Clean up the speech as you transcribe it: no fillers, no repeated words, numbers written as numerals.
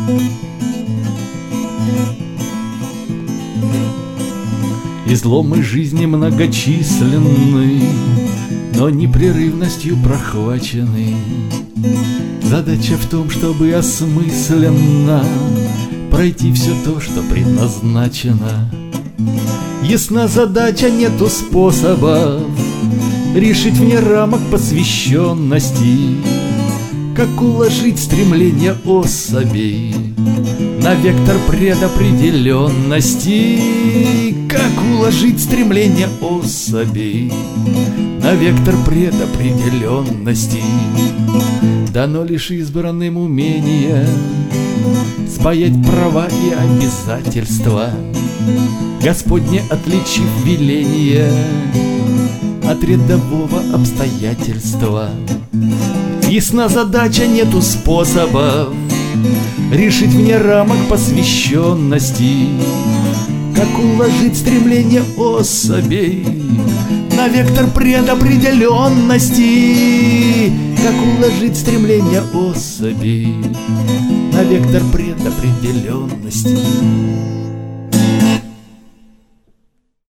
Изломы жизни многочисленны, но непрерывностью прохвачены. Задача в том, чтобы осмысленно пройти все то, что предназначено. Ясна задача, нету способов решить вне рамок посвященности. Как уложить стремление особей на вектор предопределенности? Как уложить стремление особей на вектор предопределенности? Дано лишь избранным умение спаять права и обязательства, Господне отличив веление от рядового обстоятельства. Ясна задача, нету способов решить вне рамок посвященности. Как уложить стремление особей на вектор предопределенности? Как уложить стремление особей на вектор предопределенности?